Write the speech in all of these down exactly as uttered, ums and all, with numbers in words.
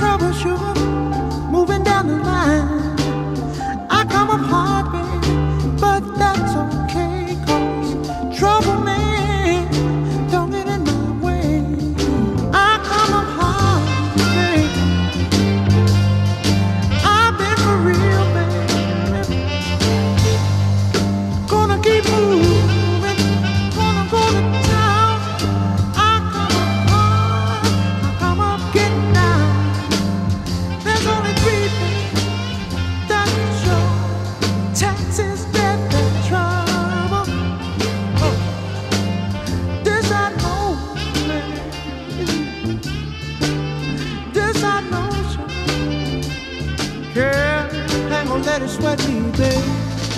trouble, sugar, moving down the line. I come up hard, baby, but that's okay, 'cause trouble, man, don't get in my way. I come up hard, baby. I've been for real, baby. Gonna keep moving, gonna go to town. I come up hard, I come up getting down. There's only three things that show: taxes, death, and trouble. Oh, this I know, baby. This I know, sure. Girl, ain't gonna let it sweat me, baby.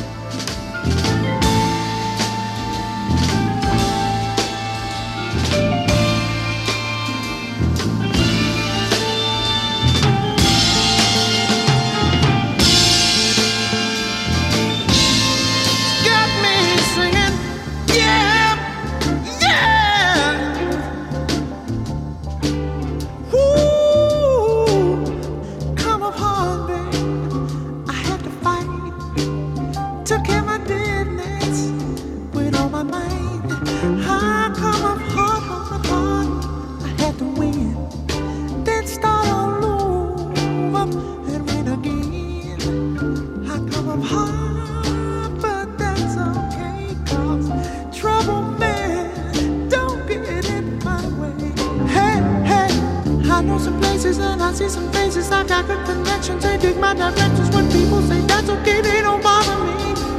Got me singing, yeah, yeah. Ooh, come up hard, baby. I had to fight, took care of my business with all my might. I come up hard, hard, hard. I had to win, then start all over and win again. I come up hard, but that's okay, 'cause trouble, man, don't get in my way. Hey, hey, I know some places and I see some faces. I got good connections, they dig my directions. When people say that's okay, they don't bother me.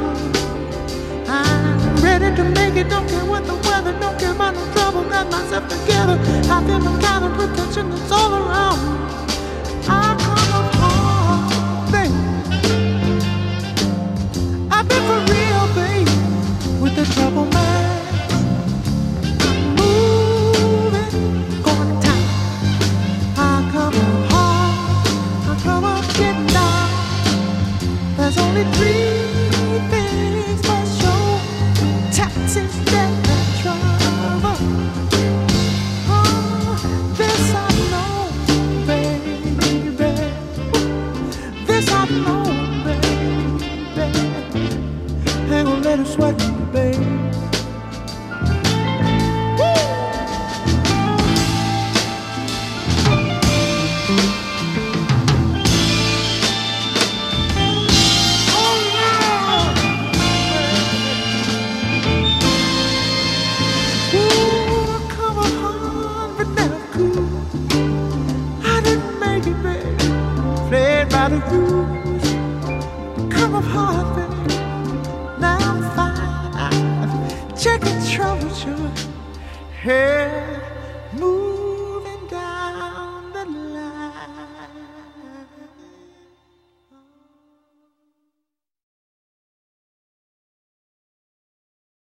I'm ready to make it, don't care what the weather, don't care about no trouble. Got myself together, I feel the kind of protection that's all around me. I come up hard, baby. I've been for real, baby, with the trouble, man. I'm moving, going to town. I come up hard, I come up getting down. There's only three things for sure: taxes, death, and trouble. Oh, this I know, baby. This I know, baby. Ain't gonna let it sweat me, baby. Oh, Lord. Ooh, come up hard, but never cool. I didn't make it, baby. Played by the rules. Come up hard, baby. Now I'm fine. I'm checking trouble, sure. Hey, move.